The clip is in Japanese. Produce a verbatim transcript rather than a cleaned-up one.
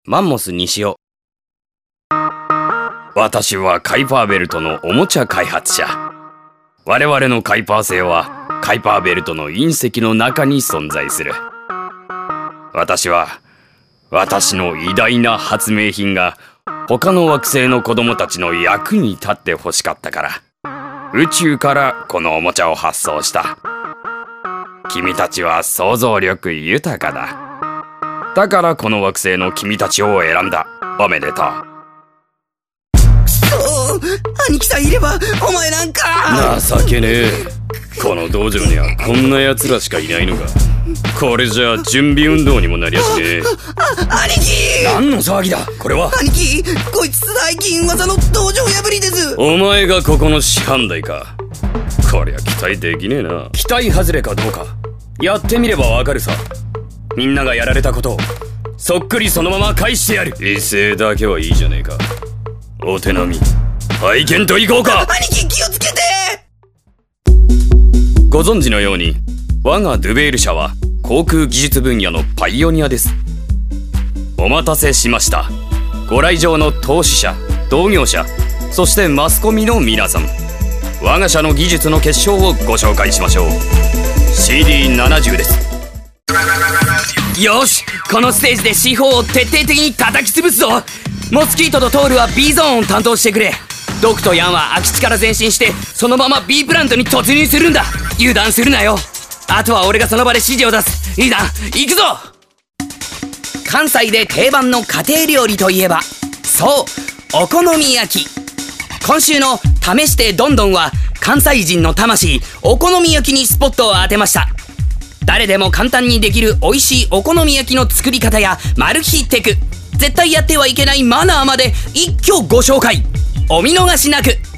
マンモス西尾。私はカイパーベルトのおもちゃ開発者。我々のカイパー星はカイパーベルトの隕石の中に存在する。私は私の偉大な発明品が他の惑星の子供たちの役に立ってほしかったから宇宙からこのおもちゃを発送した。君たちは想像力豊かだ。だからこの惑星の君たちを選んだ。おめでとう。 くそー、兄貴さんいればお前なんか。 情けねえ。この道場にはこんな奴らしかいないのか。これじゃあ準備運動にもなりやしねえ。 あ、兄貴。 何の騒ぎだこれは。 兄貴、こいつ最近噂の道場破りです。 お前がここの師範代か。こりゃ期待できねえな。期待外れかどうかやってみればわかるさ。みんながやられたことをそっくりそのまま返してやる。威勢だけはいいじゃねえか。お手並み拝見といこうか。 兄貴気をつけて。 ご存知のように我がドゥベール社は航空技術分野のパイオニアです。お待たせしました。ご来場の投資者、同業者、そしてマスコミの皆さん、我が社の技術の結晶をご紹介しましょう。 シーディーななじゅう です。よし、このステージで シーフォー を徹底的に叩き潰すぞ。モスキートとトールは B ゾーンを担当してくれ。ドクとヤンは空き地から前進してそのまま B プラントに突入するんだ。油断するなよ。あとは俺がその場で指示を出す。いいな、行くぞ。関西で定番の家庭料理といえば、そう、お好み焼き。今週の試してどんどんは関西人の魂お好み焼きにスポットを当てました。誰でも簡単にできる美味しいお好み焼きの作り方やマル秘テク、絶対やってはいけないマナーまで一挙ご紹介。お見逃しなく。